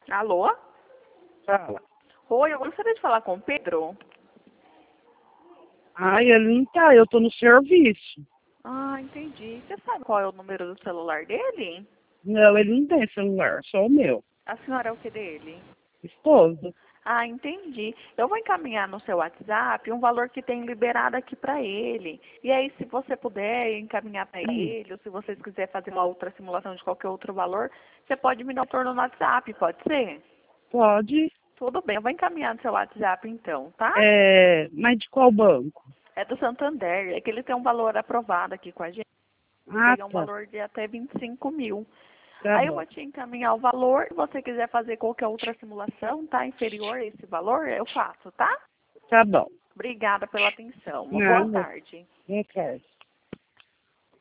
Alô? Fala. Oi, eu gostaria de falar com o Pedro. Ai, ele não tá, eu tô no serviço. Ah, entendi. Você sabe qual é o número do celular dele? Não, ele não tem celular, só o meu. A senhora é o que dele? Esposa. Ah, entendi. Eu vou encaminhar no seu WhatsApp um valor que tem liberado aqui para ele. E aí, se você puder encaminhar para ele, ou se vocês quiserem fazer uma outra simulação de qualquer outro valor, você pode me dar um retorno no WhatsApp, pode ser? Pode. Tudo bem, eu vou encaminhar no seu WhatsApp então, tá? Mas de qual banco? É do Santander, é que ele tem um valor aprovado aqui com a gente. Ah, Pegar um tá. valor de até 25 mil. Tá Aí eu bom. vou te encaminhar o valor. Se você quiser fazer qualquer outra simulação, tá? Inferior a esse valor, eu faço, tá? Tá bom. Obrigada pela atenção. Uma boa Nada. tarde. Não quero.